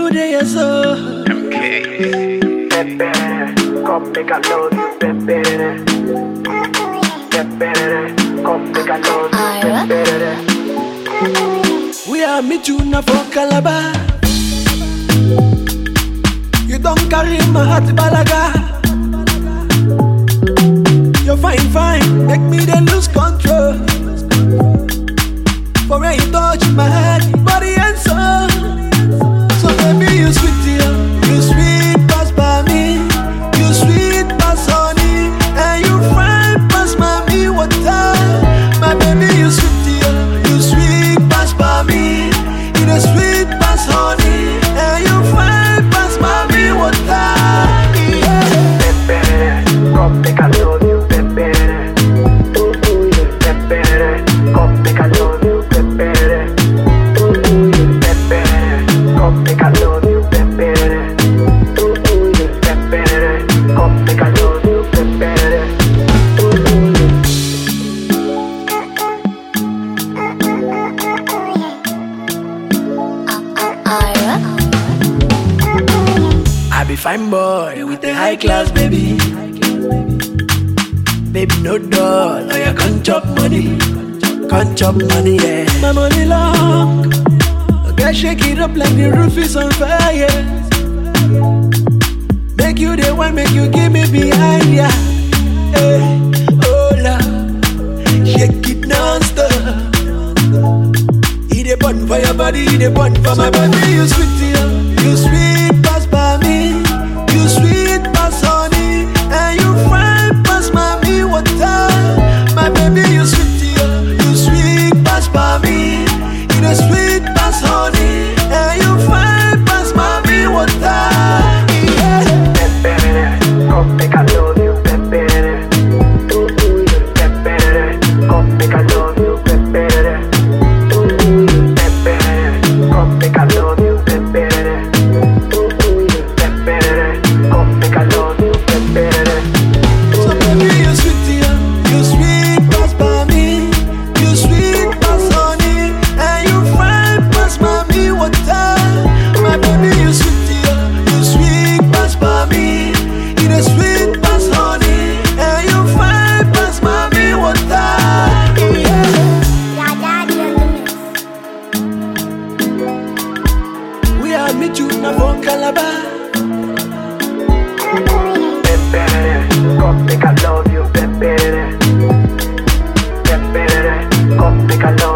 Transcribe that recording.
you there, so MK. Pepe, come make I love you, Pepe. Pepe, come make I love you, Pepe. we are meet you now for Calabar. You don't carry my heart, balaga. You're fine, fine, make me then lose control. For when you touch my head, body and soul. So baby, you sweet, you sweet pass by me. You sweet pass honey, and you fine pass mommy water. My baby, you sweet pass by me. You the sweet pass honey, and you fine pass mommy water. Yeah. Pepe, come make I love you, Pepe. Pepe, come make I love you, Pepe. Pepe, come make I love you, Pepe. Pepe, come make I love you, Pepe. I be fine boy with a high class baby. Baby no doll, oh you can't chop money, yeah. My money long, okay shake it up like the roof is on fire. Make you the one, make you give me behind ya. Hey, oh Lord, shake it non-stop. Eat a bun for your body, eat a bun for my body. You sweet pass by me. You sweet pass honey, and you fine pass mommy water. My baby, you sweet pass by me. You the sweet pass honey, and you fine pass mommy water. Yeah. Pepe, come make I love you, Pepe. Pepe, come make I love you, Pepe. Pepe, come make I love you, Pepe. Pepe, come make I love you, Pepe. So baby, you sweet pass by me. You sweet pass honey, and you fine pass mommy water. My baby, you sweet pass by me. You the sweet pass honey, and you fine pass mommy water. Yeah. We are meet you now for Calabar. Pepe, come make I love you, Pepe. Pepe, come make I love you.